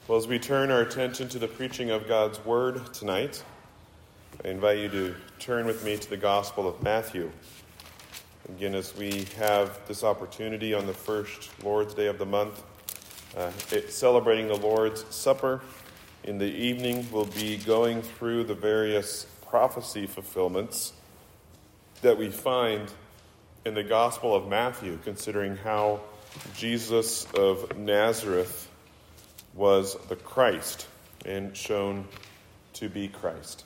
Well, as we turn our attention to the preaching of God's Word tonight, I invite you to turn with me to the Gospel of Matthew. Again, as we have this opportunity on the first Lord's Day of the month, celebrating the Lord's Supper, in the evening we'll be going through the various prophecy fulfillments that we find in the Gospel of Matthew, considering how Jesus of Nazareth was the Christ and shown to be Christ.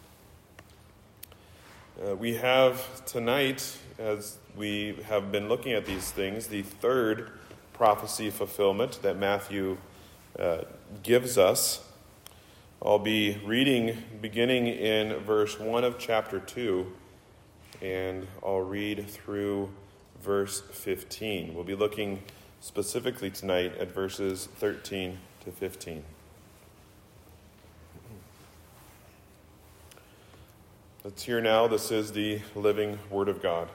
We have tonight, as we have been looking at these things, the third prophecy fulfillment that Matthew gives us. I'll be reading beginning in verse 1 of chapter 2, and I'll read through verse 15. We'll be looking specifically tonight at verses 13 to 15. Let's hear now. This is the living Word of God.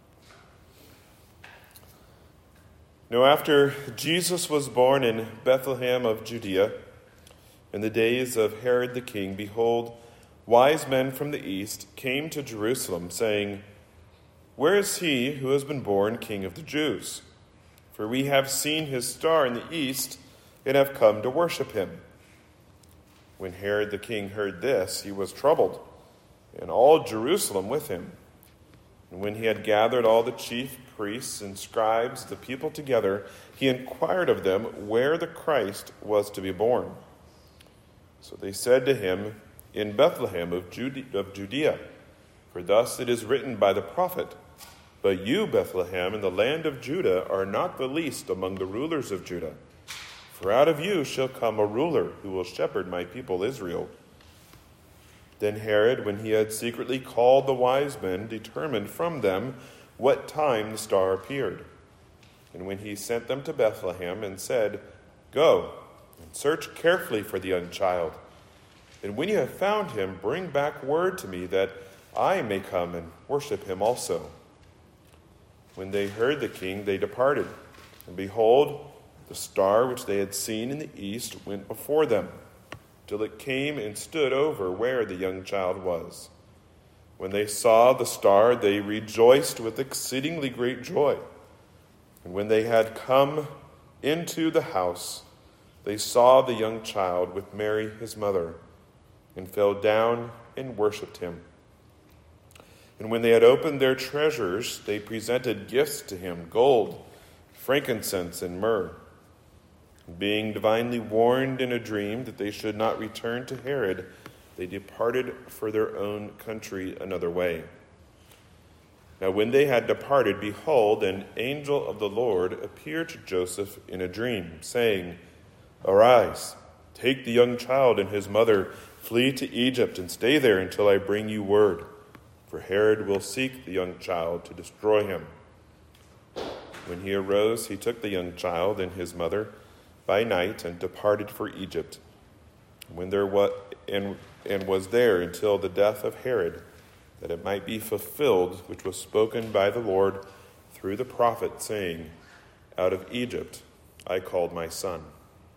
Now, after Jesus was born in Bethlehem of Judea, in the days of Herod the king, behold, wise men from the east came to Jerusalem, saying, "Where is he who has been born King of the Jews? For we have seen his star in the east and have come to worship him." When Herod the king heard this, he was troubled, and all Jerusalem with him. And when he had gathered all the chief priests and scribes, the people together, he inquired of them where the Christ was to be born. So they said to him, "In Bethlehem of Judea, for thus it is written by the prophet, 'But you, Bethlehem, in the land of Judah, are not the least among the rulers of Judah. For out of you shall come a ruler who will shepherd my people Israel.' Then Herod, when he had secretly called the wise men, determined from them what time the star appeared. And when he sent them to Bethlehem and said, 'Go and search carefully for the young child. And when you have found him, bring back word to me that I may come and worship him also.' When they heard the king, they departed. And behold, the star which they had seen in the east went before them, till it came and stood over where the young child was. When they saw the star, they rejoiced with exceedingly great joy. And when they had come into the house, they saw the young child with Mary his mother, and fell down and worshipped him. And when they had opened their treasures, they presented gifts to him, gold, frankincense, and myrrh. Being divinely warned in a dream that they should not return to Herod, they departed for their own country another way. Now when they had departed, behold, an angel of the Lord appeared to Joseph in a dream, saying, 'Arise, take the young child and his mother, flee to Egypt, and stay there until I bring you word. For Herod will seek the young child to destroy him.' When he arose, he took the young child and his mother by night and departed for Egypt, and was there until the death of Herod, that it might be fulfilled which was spoken by the Lord through the prophet, saying, 'Out of Egypt I called my son.'"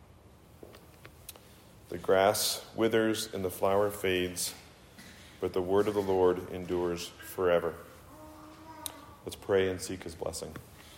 The grass withers and the flower fades, but the word of the Lord endures forever. Let's pray and seek his blessing.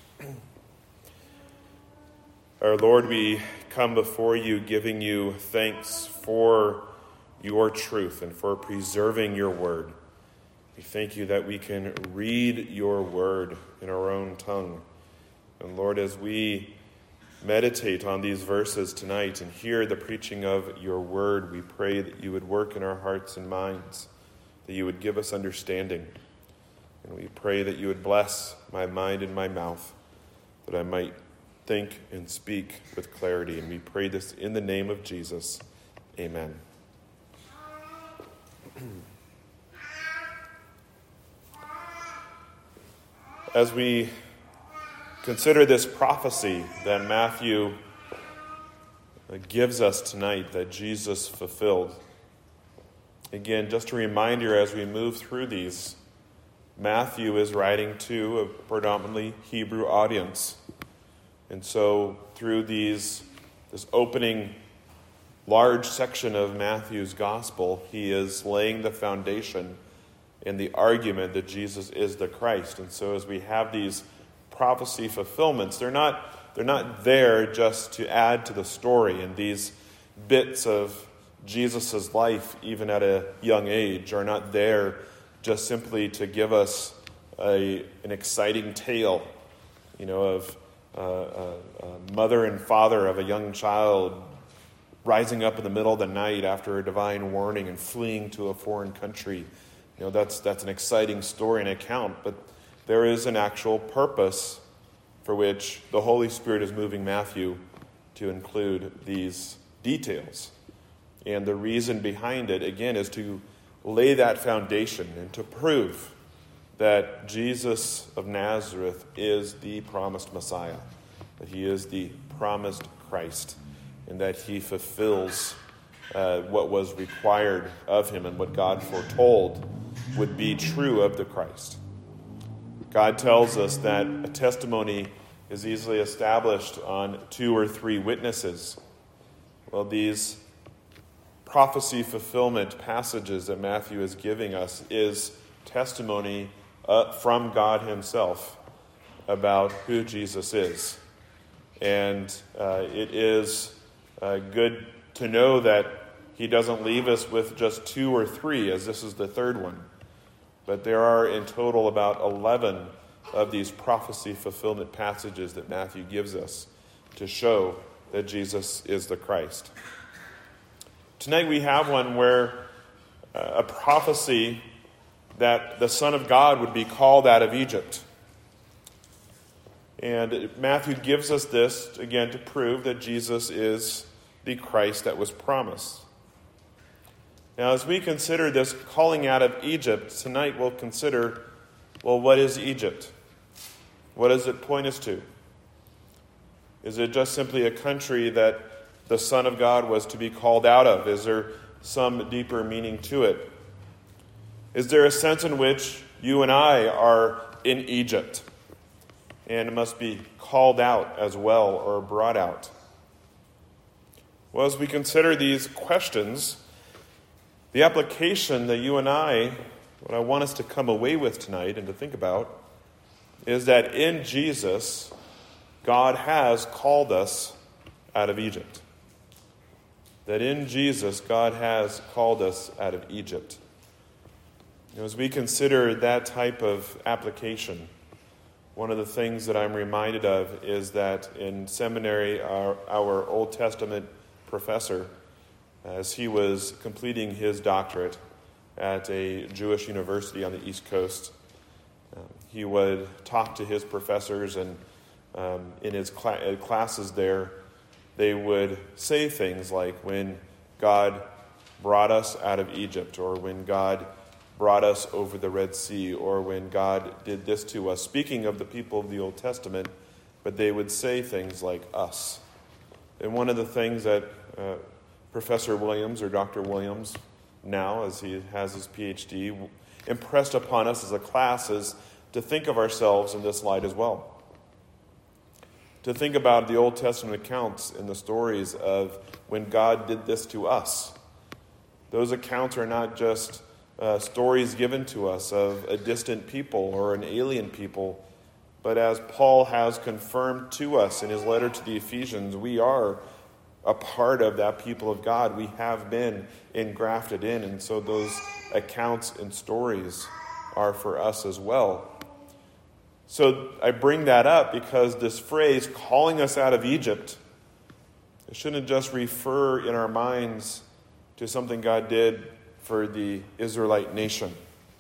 Our Lord, we come before you giving you thanks for your truth and for preserving your word. We thank you that we can read your word in our own tongue. And Lord, as we meditate on these verses tonight and hear the preaching of your word, we pray that you would work in our hearts and minds, that you would give us understanding. And we pray that you would bless my mind and my mouth, that I might think and speak with clarity. And we pray this in the name of Jesus. Amen. As we consider this prophecy that Matthew gives us tonight, that Jesus fulfilled, again, just a reminder as we move through these, Matthew is writing to a predominantly Hebrew audience. And so through this opening large section of Matthew's gospel, he is laying the foundation in the argument that Jesus is the Christ. And so as we have these prophecy fulfillments, they're not there just to add to the story. And these bits of Jesus' life, even at a young age, are not there just simply to give us an exciting tale, of a mother and father of a young child rising up in the middle of the night after a divine warning and fleeing to a foreign country. That's an exciting story and account, but there is an actual purpose for which the Holy Spirit is moving Matthew to include these details. And the reason behind it, again, is to lay that foundation and to prove that Jesus of Nazareth is the promised Messiah, that he is the promised Christ, and that he fulfills what was required of him and what God foretold would be true of the Christ. God tells us that a testimony is easily established on 2 or 3 witnesses. Well, these prophecy fulfillment passages that Matthew is giving us is testimony from God himself about who Jesus is. And it is good to know that he doesn't leave us with just 2 or 3, as this is the 3rd one. But there are in total about 11 of these prophecy fulfillment passages that Matthew gives us to show that Jesus is the Christ. Tonight we have one where a prophecy that the Son of God would be called out of Egypt. And Matthew gives us this, again, to prove that Jesus is the Christ that was promised. Now, as we consider this calling out of Egypt, tonight we'll consider, what is Egypt? What does it point us to? Is it just simply a country that the Son of God was to be called out of? Is there some deeper meaning to it? Is there a sense in which you and I are in Egypt and must be called out as well or brought out? Well, as we consider these questions, the application that you and I, what I want us to come away with tonight and to think about, is that in Jesus, God has called us out of Egypt. That in Jesus, God has called us out of Egypt. As we consider that type of application, one of the things that I'm reminded of is that in seminary, our Old Testament professor, as he was completing his doctorate at a Jewish university on the East Coast, he would talk to his professors, and in his classes there, they would say things like, when God brought us out of Egypt, or when God brought us over the Red Sea, or when God did this to us, speaking of the people of the Old Testament, but they would say things like us. And one of the things that Professor Williams, or Dr. Williams, now, as he has his PhD, impressed upon us as a class is to think of ourselves in this light as well. To think about the Old Testament accounts and the stories of when God did this to us. Those accounts are not just stories given to us of a distant people or an alien people, but as Paul has confirmed to us in his letter to the Ephesians, we are a part of that people of God. We have been engrafted in, and so those accounts and stories are for us as well. So I bring that up because this phrase, calling us out of Egypt, it shouldn't just refer in our minds to something God did for the Israelite nation.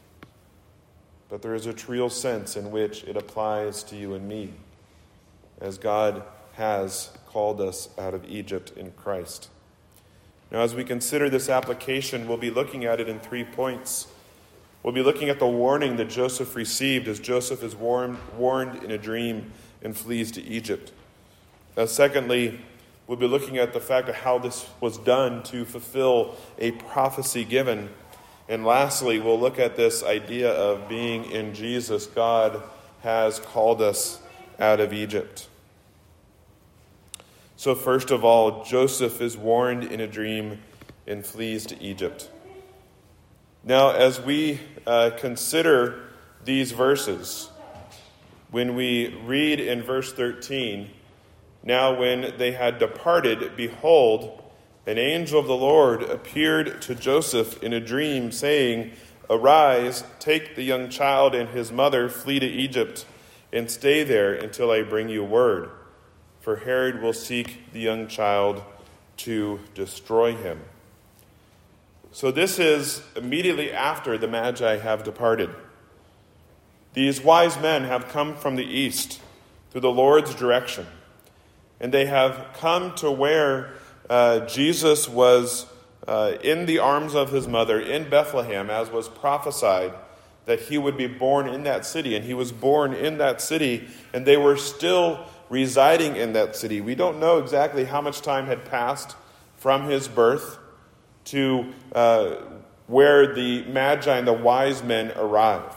But there is a real sense in which it applies to you and me, as God has called us out of Egypt in Christ. Now, as we consider this application, we'll be looking at it in 3 points. We'll be looking at the warning that Joseph received as Joseph is warned in a dream and flees to Egypt. Secondly, we'll be looking at the fact of how this was done to fulfill a prophecy given. And lastly, we'll look at this idea of being in Jesus. God has called us out of Egypt. So first of all, Joseph is warned in a dream and flees to Egypt. Now, as we consider these verses, when we read in verse 13, now when they had departed, behold, an angel of the Lord appeared to Joseph in a dream, saying, Arise, take the young child and his mother, flee to Egypt, and stay there until I bring you word. For Herod will seek the young child to destroy him. So this is immediately after the Magi have departed. These wise men have come from the east through the Lord's direction, and they have come to where Jesus was in the arms of his mother in Bethlehem, as was prophesied that he would be born in that city. And he was born in that city, and they were still residing in that city. We don't know exactly how much time had passed from his birth to where the Magi and the wise men arrive.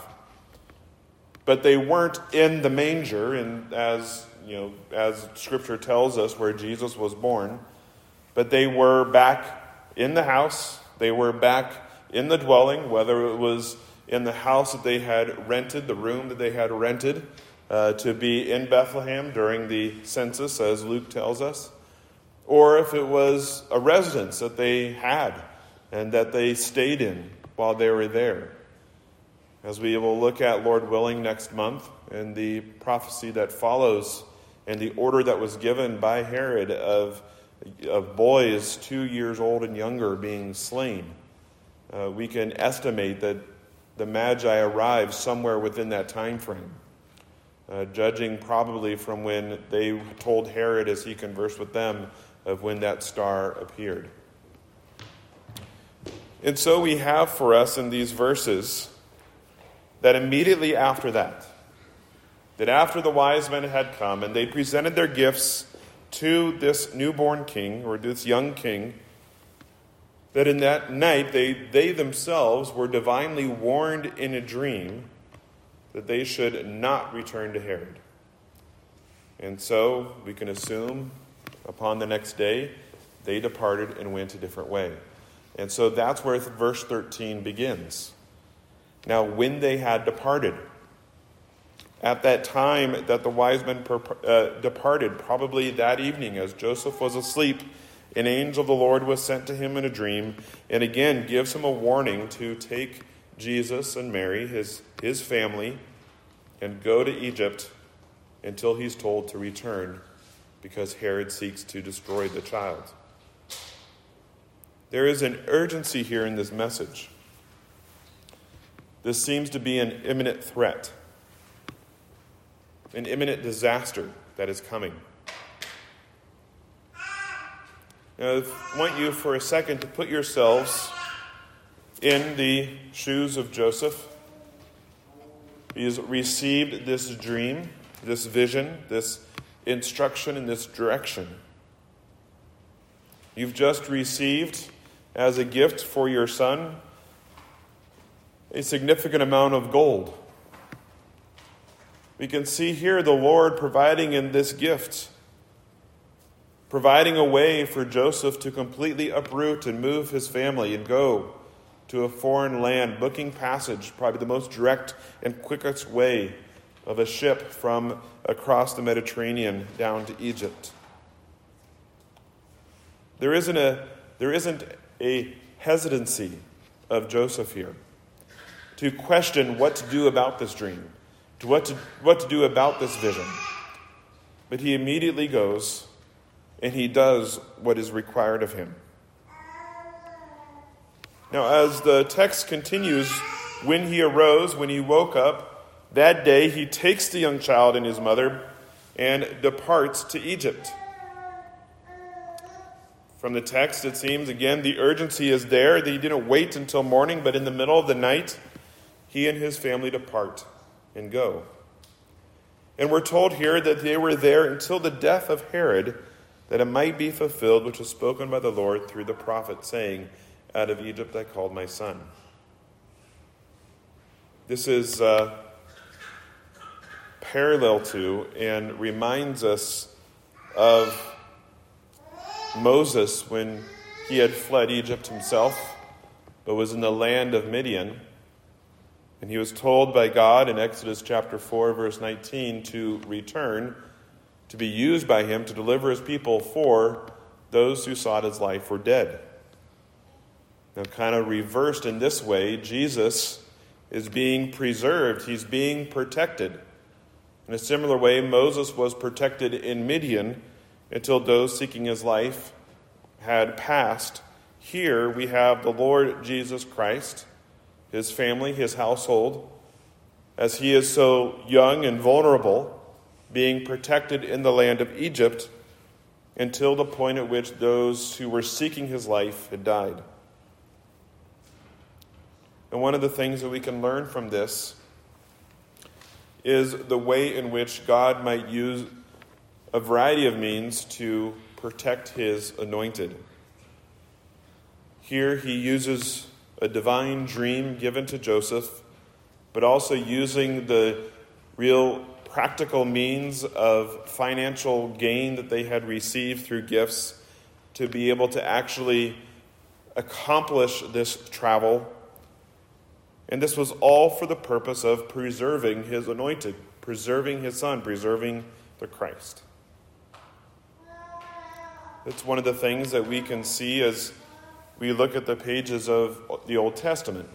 But they weren't in the manger, and as Scripture tells us, where Jesus was born. But they were back in the house. They were back in the dwelling, whether it was in the house that they had rented, the room that they had rented to be in Bethlehem during the census, as Luke tells us, or if it was a residence that they had and that they stayed in while they were there. As we will look at, Lord willing, next month, and the prophecy that follows and the order that was given by Herod of boys 2 years old and younger being slain, we can estimate that the Magi arrived somewhere within that time frame, judging probably from when they told Herod as he conversed with them of when that star appeared. And so we have for us in these verses that immediately after that after the wise men had come and they presented their gifts to this newborn king, or this young king, that in that night they themselves were divinely warned in a dream that they should not return to Herod. And so we can assume upon the next day they departed and went a different way. And so that's where verse 13 begins. Now, when they had departed, at that time that the wise men departed, probably that evening as Joseph was asleep, an angel of the Lord was sent to him in a dream, and again gives him a warning to take Jesus and Mary, his family, and go to Egypt until he's told to return, because Herod seeks to destroy the child. There is an urgency here in this message. This seems to be an imminent threat, an imminent disaster that is coming. Now, I want you for a second to put yourselves in the shoes of Joseph. He has received this dream, this vision, this instruction, and this direction. You've just received, as a gift for your son, a significant amount of gold. We can see here the Lord providing in this gift, providing a way for Joseph to completely uproot and move his family and go to a foreign land, booking passage, probably the most direct and quickest way of a ship from across the Mediterranean down to Egypt. There isn't a hesitancy of Joseph here to question what to do about this dream, to what to do about this vision. But he immediately goes and he does what is required of him. Now, as the text continues, when he arose, when he woke up, that day he takes the young child and his mother and departs to Egypt. From the text, it seems, again, the urgency is there. He didn't wait until morning, but in the middle of the night, he and his family depart and go. And we're told here that they were there until the death of Herod, that it might be fulfilled, which was spoken by the Lord through the prophet, saying, "Out of Egypt I called my son." This is parallel to and reminds us of Moses when he had fled Egypt himself, but was in the land of Midian. And he was told by God in Exodus chapter 4, verse 19, to return, to be used by him to deliver his people, for those who sought his life were dead. Now, kind of reversed in this way, Jesus is being preserved. He's being protected. In a similar way, Moses was protected in Midian until those seeking his life had passed. Here we have the Lord Jesus Christ, his family, his household, as he is so young and vulnerable, being protected in the land of Egypt until the point at which those who were seeking his life had died. And one of the things that we can learn from this is the way in which God might use a variety of means to protect his anointed. Here he uses a divine dream given to Joseph, but also using the real practical means of financial gain that they had received through gifts to be able to actually accomplish this travel. And this was all for the purpose of preserving his anointed, preserving his son, preserving the Christ. It's one of the things that we can see as we look at the pages of the Old Testament.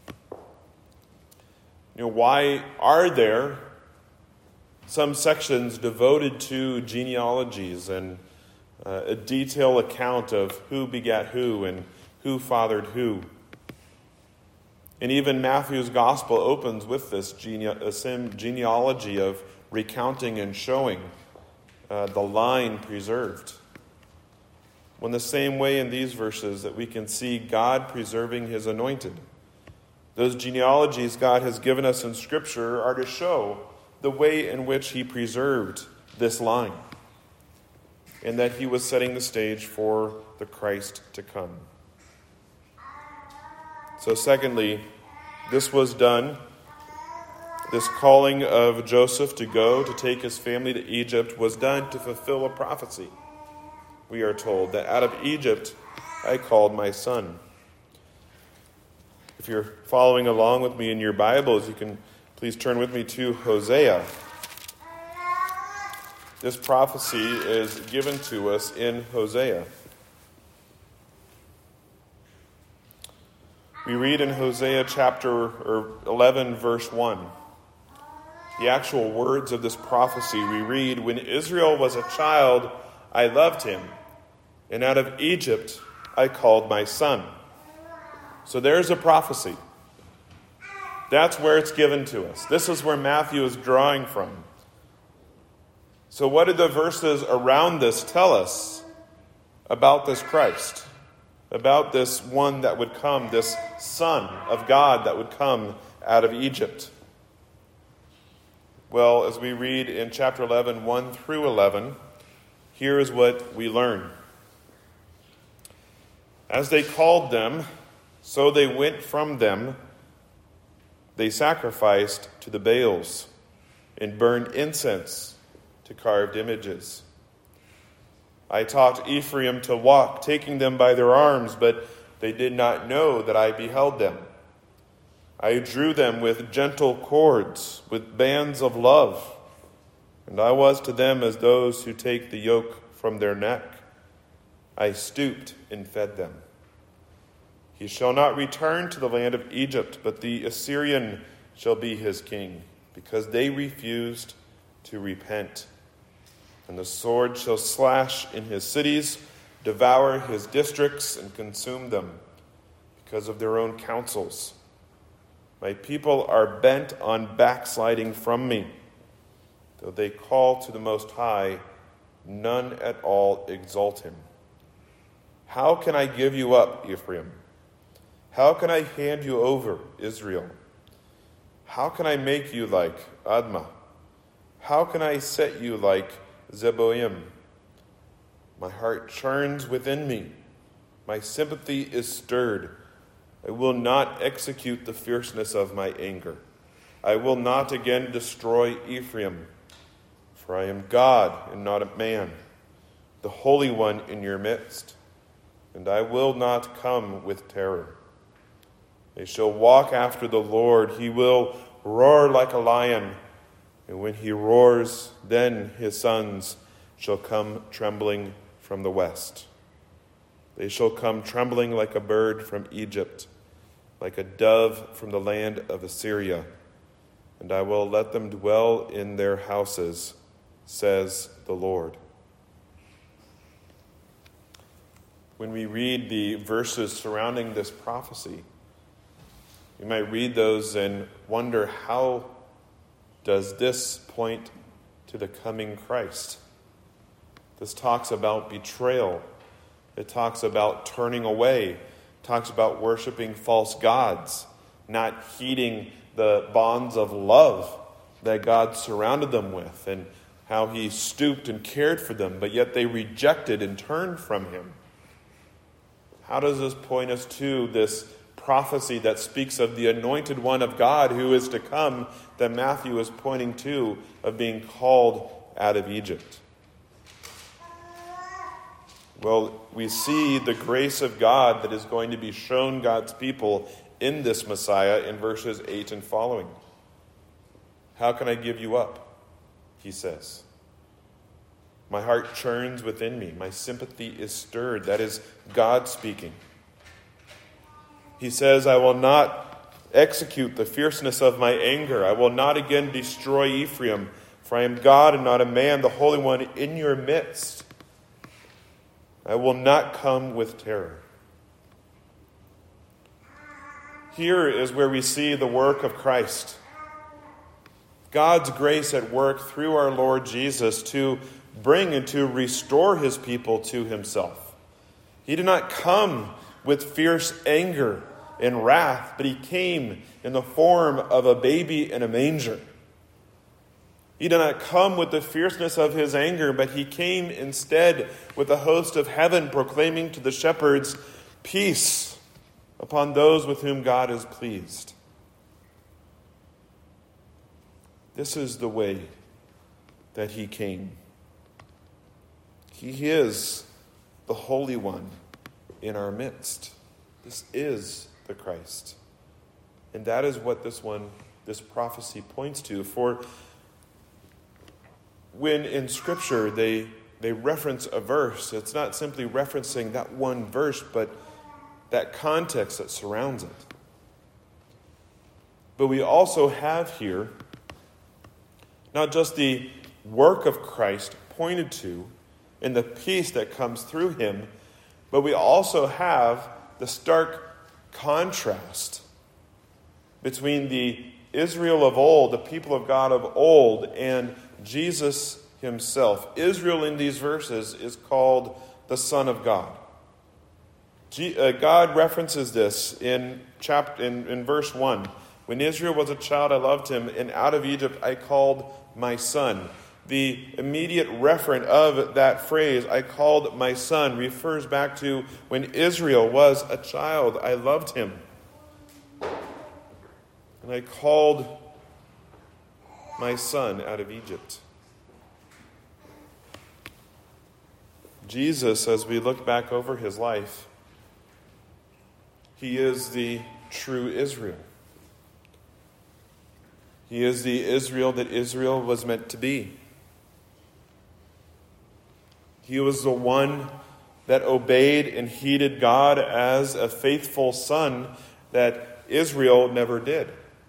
Why are there some sections devoted to genealogies and a detailed account of who begat who and who fathered who? And even Matthew's gospel opens with this genealogy of recounting and showing the line preserved. Well, in the same way in these verses that we can see God preserving his anointed. Those genealogies God has given us in Scripture are to show the way in which he preserved this line, and that he was setting the stage for the Christ to come. So secondly, this was done, this calling of Joseph to go to take his family to Egypt was done to fulfill a prophecy. We are told that out of Egypt I called my son. If you're following along with me in your Bibles, you can please turn with me to Hosea. This prophecy is given to us in Hosea. We read in Hosea chapter 11, verse 1. The actual words of this prophecy, we read, "When Israel was a child, I loved him, and out of Egypt I called my son." So there's a prophecy. That's where it's given to us. This is where Matthew is drawing from. So what did the verses around this tell us about this Christ? About this one that would come, this Son of God that would come out of Egypt? Well, as we read in chapter 11, 1 through 11, here is what we learn. As they called them, so they went from them. They sacrificed to the Baals and burned incense to carved images. I taught Ephraim to walk, taking them by their arms, but they did not know that I beheld them. I drew them with gentle cords, with bands of love, and I was to them as those who take the yoke from their neck. I stooped and fed them. He shall not return to the land of Egypt, but the Assyrian shall be his king, because they refused to repent. And the sword shall slash in his cities, devour his districts, and consume them because of their own counsels. My people are bent on backsliding from me. Though they call to the Most High, none at all exalt him. How can I give you up, Ephraim? How can I hand you over, Israel? How can I make you like Admah? How can I set you like Zeboim? My heart churns within me. My sympathy is stirred. I will not execute the fierceness of my anger. I will not again destroy Ephraim. For I am God and not a man, the Holy One in your midst, and I will not come with terror. They shall walk after the Lord. He will roar like a lion, and when he roars, then his sons shall come trembling from the west. They shall come trembling like a bird from Egypt, like a dove from the land of Assyria, and I will let them dwell in their houses, says the Lord. When we read the verses surrounding this prophecy, we might read those and wonder, how does this point to the coming Christ? This talks about betrayal. It talks about turning away. It talks about worshiping false gods, not heeding the bonds of love that God surrounded them with, and how he stooped and cared for them, but yet they rejected and turned from him. How does this point us to this prophecy that speaks of the anointed one of God who is to come, that Matthew is pointing to, of being called out of Egypt? Well, we see the grace of God that is going to be shown God's people in this Messiah in verses 8 and following. How can I give you up? He says. My heart churns within me. My sympathy is stirred. That is God speaking. He says, I will not execute the fierceness of my anger. I will not again destroy Ephraim, for I am God and not a man, the Holy One in your midst. I will not come with terror. Here is where we see the work of Christ. God's grace at work through our Lord Jesus to bring and to restore his people to himself. He did not come with fierce anger and wrath, but he came in the form of a baby in a manger. He did not come with the fierceness of his anger, but he came instead with a host of heaven proclaiming to the shepherds peace upon those with whom God is pleased. This is the way that he came. He is the Holy One in our midst. This is the Christ. And that is what this prophecy points to. For when in Scripture they reference a verse, it's not simply referencing that one verse, but that context that surrounds it. But we also have here not just the work of Christ pointed to and the peace that comes through him, but we also have the stark contrast between the Israel of old, the people of God of old, and Jesus himself. Israel in these verses is called the Son of God. God references this in verse 1. When Israel was a child, I loved him, and out of Egypt I called my son. The immediate referent of that phrase, I called my son, refers back to when Israel was a child, I loved him. And I called my son out of Egypt. Jesus, as we look back over his life, he is the true Israel. He is the Israel that Israel was meant to be. He was the one that obeyed and heeded God as a faithful son that Israel never did.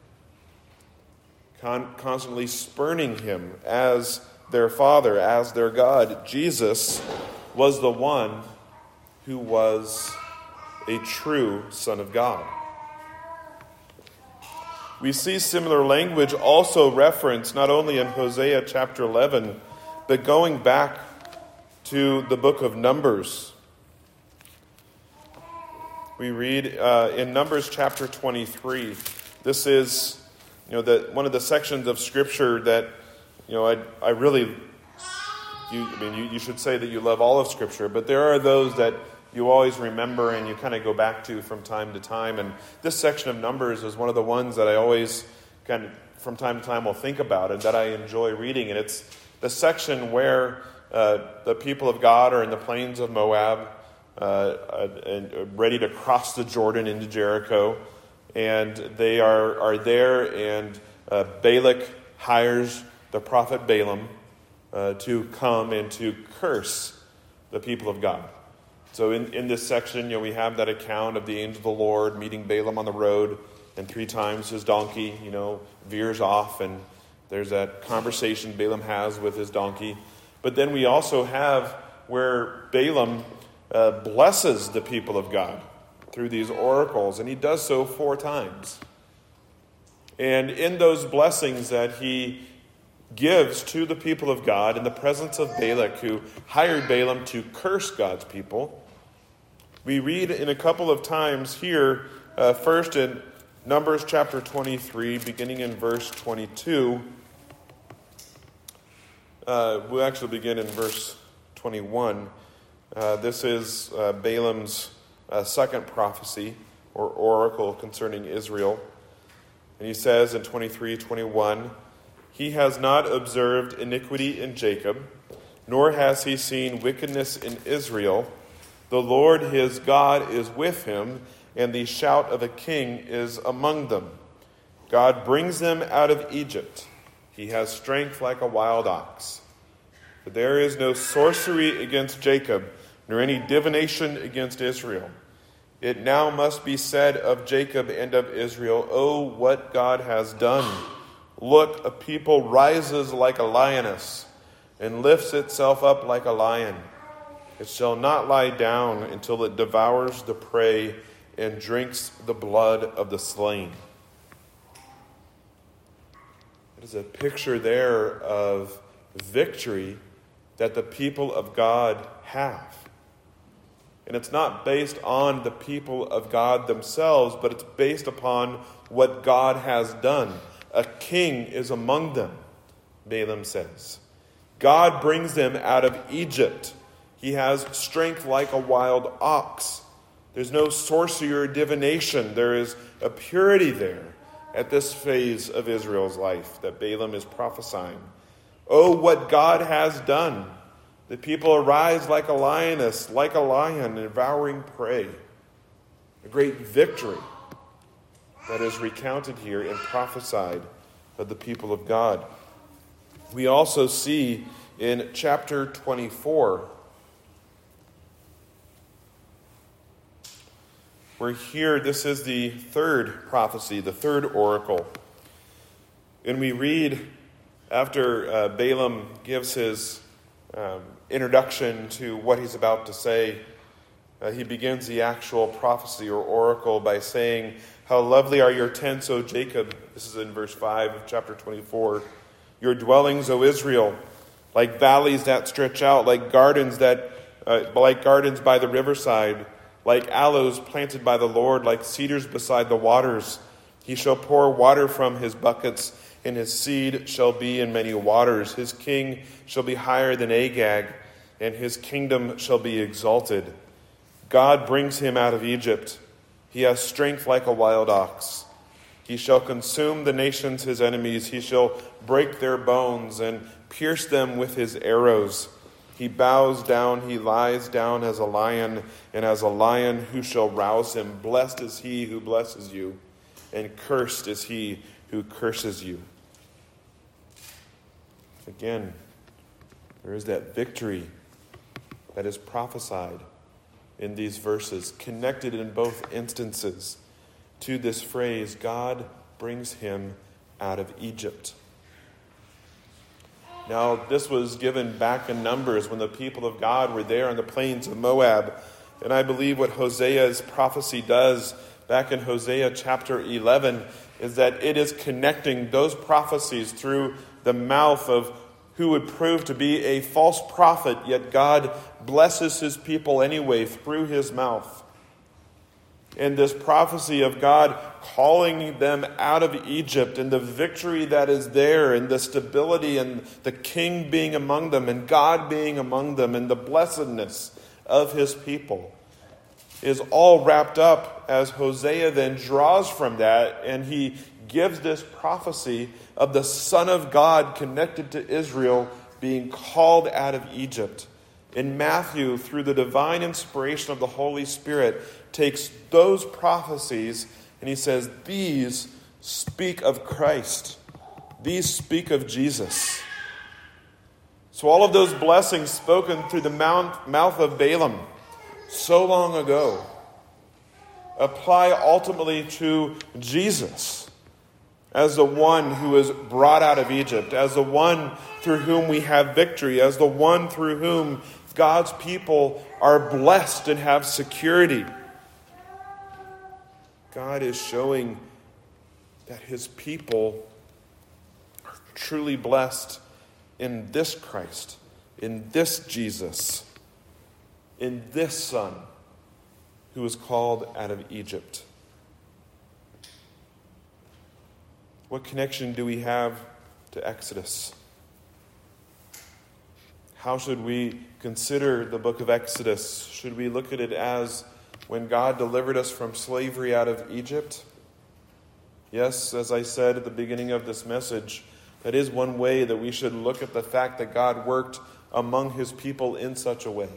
Constantly spurning him as their father, as their God. Jesus was the one who was a true Son of God. We see similar language also referenced not only in Hosea chapter 11, but going back to the book of Numbers. We read in Numbers chapter 23. This is, one of the sections of Scripture that, I really, you should say that you love all of Scripture, but there are those that you always remember and you kind of go back to from time to time. And this section of Numbers is one of the ones that I always kind of from time to time will think about and that I enjoy reading. And it's the section where the people of God are in the plains of Moab, and ready to cross the Jordan into Jericho. And they are there, and Balak hires the prophet Balaam to come and to curse the people of God. So in this section, we have that account of the angel of the Lord meeting Balaam on the road, and 3 times his donkey, veers off, and there's that conversation Balaam has with his donkey. But then we also have where Balaam blesses the people of God through these oracles, and he does so 4 times. And in those blessings that he gives to the people of God in the presence of Balak, who hired Balaam to curse God's people, we read in a couple of times here, first in Numbers chapter 23, beginning in verse 22. We'll actually begin in verse 21. This is Balaam's second prophecy or oracle concerning Israel. And he says in 23:21, "He has not observed iniquity in Jacob, nor has he seen wickedness in Israel. The Lord his God is with him, and the shout of a king is among them. God brings them out of Egypt. He has strength like a wild ox. But there is no sorcery against Jacob, nor any divination against Israel. It now must be said of Jacob and of Israel, oh, what God has done. Look, a people rises like a lioness and lifts itself up like a lion. It shall not lie down until it devours the prey and drinks the blood of the slain." It is a picture there of victory that the people of God have. And it's not based on the people of God themselves, but it's based upon what God has done. A king is among them, Balaam says. God brings them out of Egypt. He has strength like a wild ox. There's no sorcery or divination. There is a purity there at this phase of Israel's life that Balaam is prophesying. Oh, what God has done. The people arise like a lioness, like a lion, devouring prey. A great victory that is recounted here and prophesied of the people of God. We also see in chapter 24, we're here, this is the third prophecy, the third oracle. And we read, after Balaam gives his introduction to what he's about to say, he begins the actual prophecy or oracle by saying, "How lovely are your tents, O Jacob." This is in verse 5 of chapter 24. "Your dwellings, O Israel, like valleys that stretch out, like gardens by the riverside, like aloes planted by the Lord, like cedars beside the waters. He shall pour water from his buckets, and his seed shall be in many waters. His king shall be higher than Agag, and his kingdom shall be exalted. God brings him out of Egypt. He has strength like a wild ox. He shall consume the nations his enemies. He shall break their bones and pierce them with his arrows. He bows down, he lies down as a lion, and as a lion who shall rouse him? Blessed is he who blesses you, and cursed is he who curses you." Again, there is that victory that is prophesied in these verses, connected in both instances to this phrase, God brings him out of Egypt. Now, this was given back in Numbers when the people of God were there on the plains of Moab. And I believe what Hosea's prophecy does back in Hosea chapter 11 is that it is connecting those prophecies through the mouth of who would prove to be a false prophet, yet God blesses his people anyway through his mouth. And this prophecy of God calling them out of Egypt, and the victory that is there, and the stability, and the king being among them, and God being among them, and the blessedness of his people, is all wrapped up as Hosea then draws from that, and he gives this prophecy of the Son of God connected to Israel being called out of Egypt. In Matthew, through the divine inspiration of the Holy Spirit, takes those prophecies and he says, these speak of Christ. These speak of Jesus. So all of those blessings spoken through the mouth of Balaam so long ago apply ultimately to Jesus as the one who was brought out of Egypt, as the one through whom we have victory, as the one through whom God's people are blessed and have security. God is showing that his people are truly blessed in this Christ, in this Jesus, in this Son who was called out of Egypt. What connection do we have to Exodus? How should we consider the book of Exodus? Should we look at it as when God delivered us from slavery out of Egypt? Yes, as I said at the beginning of this message, that is one way that we should look at the fact that God worked among his people in such a way.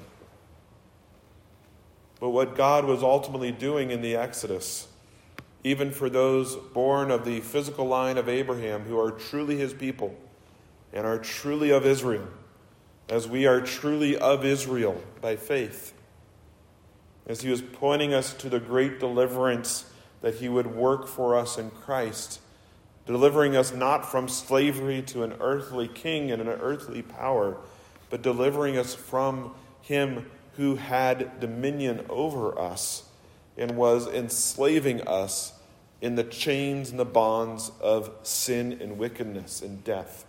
But what God was ultimately doing in the Exodus, even for those born of the physical line of Abraham who are truly his people and are truly of Israel, as we are truly of Israel by faith, as he was pointing us to the great deliverance that he would work for us in Christ, delivering us not from slavery to an earthly king and an earthly power, but delivering us from him who had dominion over us and was enslaving us in the chains and the bonds of sin and wickedness and death.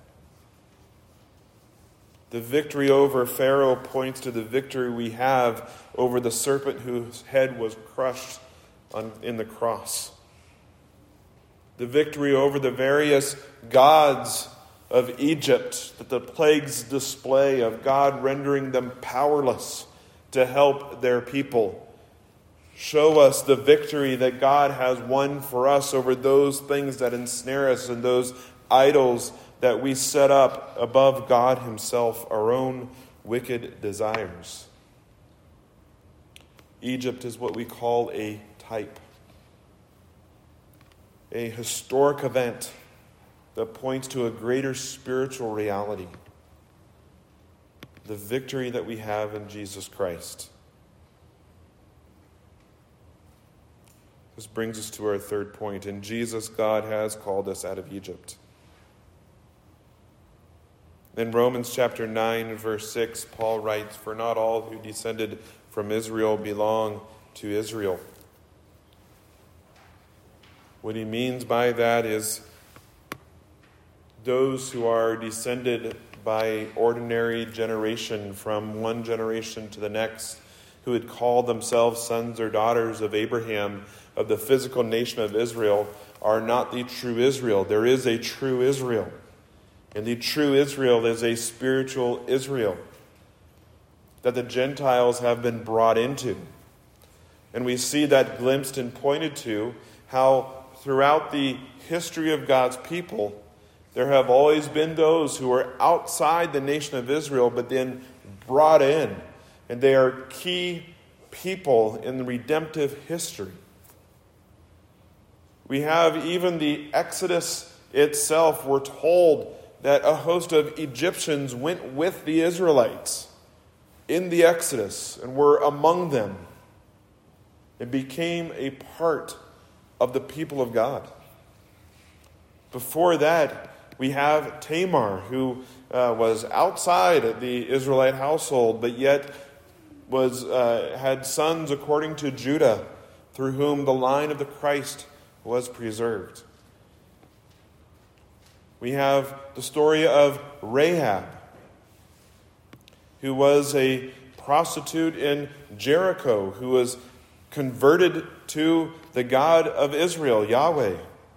The victory over Pharaoh points to the victory we have over the serpent whose head was crushed in the cross. The victory over the various gods of Egypt that the plagues display, of God rendering them powerless to help their people, show us the victory that God has won for us over those things that ensnare us and those idols that we set up above God himself, our own wicked desires. Egypt is what we call a type, a historic event that points to a greater spiritual reality, the victory that we have in Jesus Christ. This brings us to our third point. In Jesus, God has called us out of Egypt. In Romans chapter 9, verse 6, Paul writes, "For not all who descended from Israel belong to Israel." What he means by that is those who are descended by ordinary generation from one generation to the next, who had called themselves sons or daughters of Abraham, of the physical nation of Israel, are not the true Israel. There is a true Israel. And the true Israel is a spiritual Israel that the Gentiles have been brought into. And we see that glimpsed and pointed to how throughout the history of God's people, there have always been those who are outside the nation of Israel, but then brought in. And they are key people in the redemptive history. We have even the Exodus itself. We're told that a host of Egyptians went with the Israelites in the Exodus and were among them. It became a part of the people of God. Before that, we have Tamar, who was outside the Israelite household, but yet had sons according to Judah, through whom the line of the Christ was preserved. We have the story of Rahab, who was a prostitute in Jericho, who was converted to the God of Israel, Yahweh.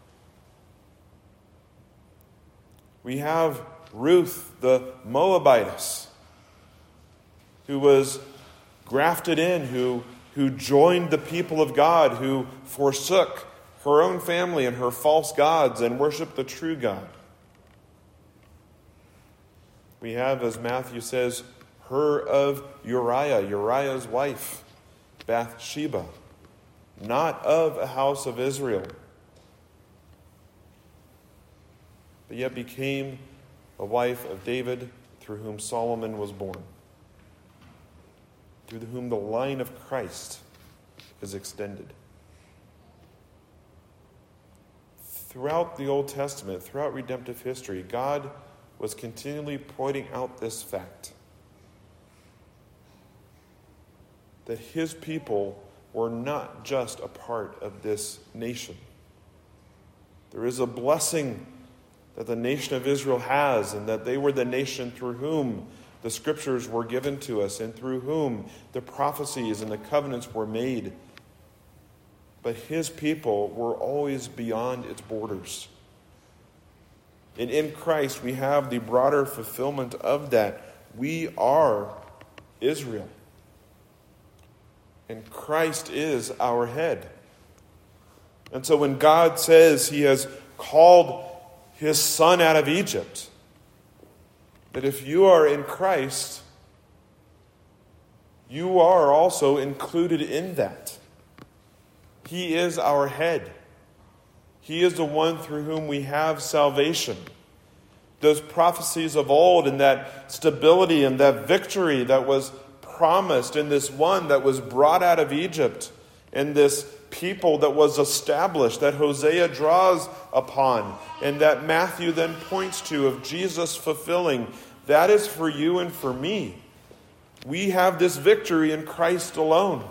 We have Ruth, the Moabitess, who was grafted in, who joined the people of God, who forsook her own family and her false gods and worshiped the true God. We have, as Matthew says, her of Uriah's wife, Bathsheba, not of a house of Israel, but yet became a wife of David, through whom Solomon was born, through whom the line of Christ is extended. Throughout the Old Testament, throughout redemptive history, God was continually pointing out this fact, that his people were not just a part of this nation. There is a blessing that the nation of Israel has, and that they were the nation through whom the scriptures were given to us, and through whom the prophecies and the covenants were made. But his people were always beyond its borders. And in Christ, we have the broader fulfillment of that. We are Israel. And Christ is our head. And so when God says he has called his son out of Egypt, that if you are in Christ, you are also included in that. He is our head. He is the one through whom we have salvation. Those prophecies of old, and that stability and that victory that was promised in this one that was brought out of Egypt, and this people that was established, that Hosea draws upon, and that Matthew then points to, of Jesus fulfilling, that is for you and for me. We have this victory in Christ alone.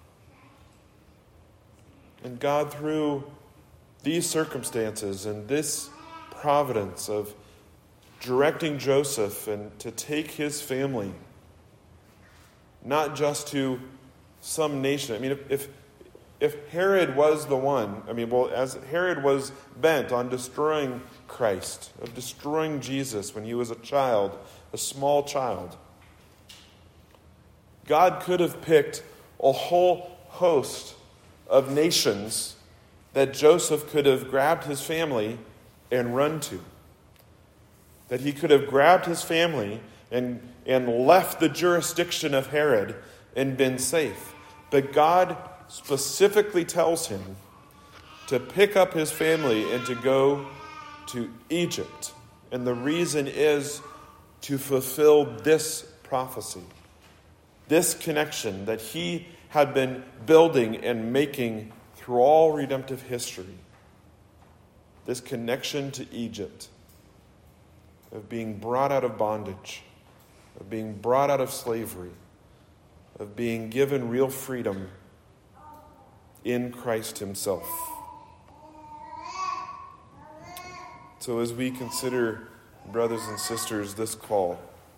And God, through these circumstances and this providence of directing Joseph and to take his family, not just to some nation. I mean, if Herod was the one, as Herod was bent on destroying Christ, of destroying Jesus when he was a child, a small child, God could have picked a whole host of nations that Joseph could have grabbed his family and run to. That he could have grabbed his family and left the jurisdiction of Herod and been safe. But God specifically tells him to pick up his family and to go to Egypt. And the reason is to fulfill this prophecy, this connection that he had been building and making through all redemptive history. This connection to Egypt, of being brought out of bondage, of being brought out of slavery, of being given real freedom in Christ himself. So as we consider, brothers and sisters, this call,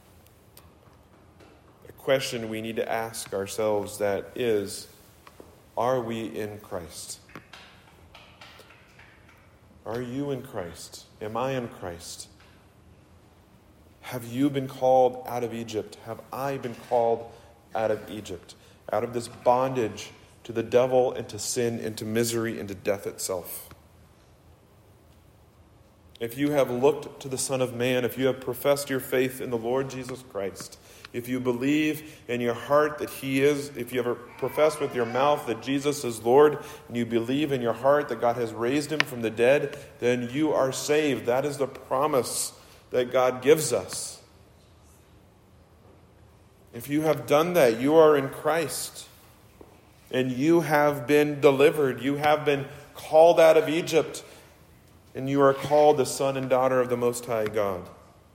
a question we need to ask ourselves, that is, are we in Christ? Are you in Christ? Am I in Christ? Have you been called out of Egypt? Have I been called out of Egypt? Out of this bondage to the devil and to sin and to misery and to death itself. If you have looked to the Son of Man, if you have professed your faith in the Lord Jesus Christ, if you believe in your heart that he is, if you ever profess with your mouth that Jesus is Lord, and you believe in your heart that God has raised him from the dead, then you are saved. That is the promise that God gives us. If you have done that, you are in Christ. And you have been delivered. You have been called out of Egypt. And you are called the son and daughter of the Most High God.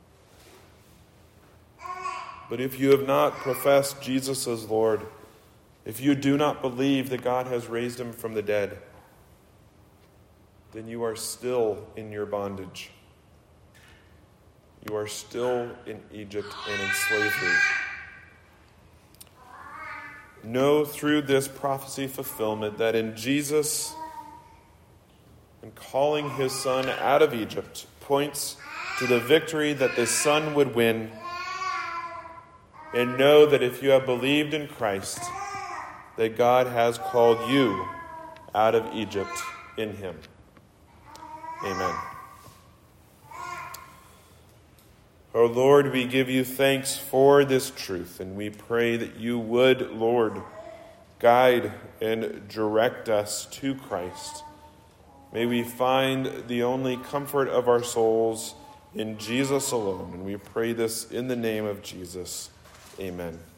But if you have not professed Jesus as Lord, if you do not believe that God has raised him from the dead, then you are still in your bondage. You are still in Egypt and in slavery. Know through this prophecy fulfillment that in Jesus and calling his son out of Egypt points to the victory that the son would win. And know that if you have believed in Christ, that God has called you out of Egypt in him. Amen. O Lord, we give you thanks for this truth, and we pray that you would, Lord, guide and direct us to Christ. May we find the only comfort of our souls in Jesus alone, and we pray this in the name of Jesus. Amen.